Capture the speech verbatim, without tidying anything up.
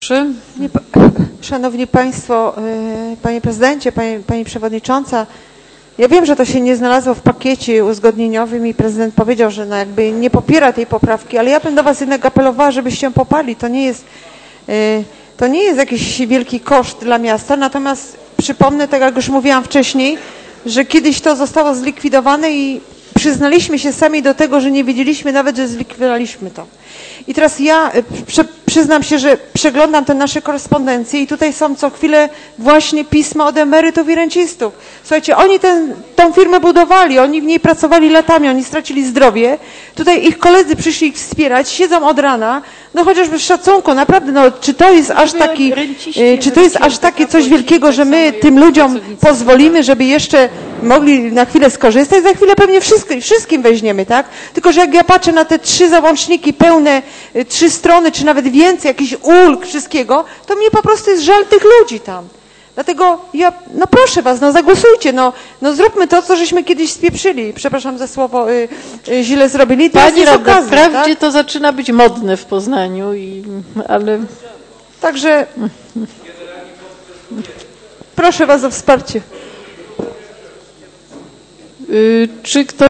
Proszę. Nie, Szanowni Państwo, Panie Prezydencie, Pani, Pani Przewodnicząca, ja wiem, że to się nie znalazło w pakiecie uzgodnieniowym i prezydent powiedział, że no jakby nie popiera tej poprawki, ale ja bym do Was jednak apelowała, żebyście ją poparli. To nie jest, to nie jest jakiś wielki koszt dla miasta, natomiast przypomnę, tak jak już mówiłam wcześniej, że kiedyś to zostało zlikwidowane i przyznaliśmy się sami do tego, że nie wiedzieliśmy nawet, że zlikwidowaliśmy to. I teraz ja przy, przyznam się, że przeglądam te nasze korespondencje i tutaj są co chwilę właśnie pisma od emerytów i rencistów. Słuchajcie, oni ten, tą firmę budowali, oni w niej pracowali latami, oni stracili zdrowie. Tutaj ich koledzy przyszli ich wspierać, siedzą od rana, no chociażby z szacunku, naprawdę, no czy to jest aż taki, czy to jest aż takie coś wielkiego, że my tym ludziom pozwolimy, żeby jeszcze mogli na chwilę skorzystać, za chwilę pewnie wszystkim, wszystkim weźmiemy, tak? Tylko, że jak ja patrzę na te trzy załączniki pełne, trzy strony, czy nawet więcej, jakichś ulg, wszystkiego, to mnie po prostu jest żal tych ludzi tam. Dlatego ja, no proszę Was, no zagłosujcie, no, no zróbmy to, co żeśmy kiedyś spieprzyli. Przepraszam za słowo, y, y, źle zrobili. To Pani jest radna, okazja, wprawdzie tak? to zaczyna być modne w Poznaniu, i, ale... Także proszę Was o wsparcie. Y, czy ktoś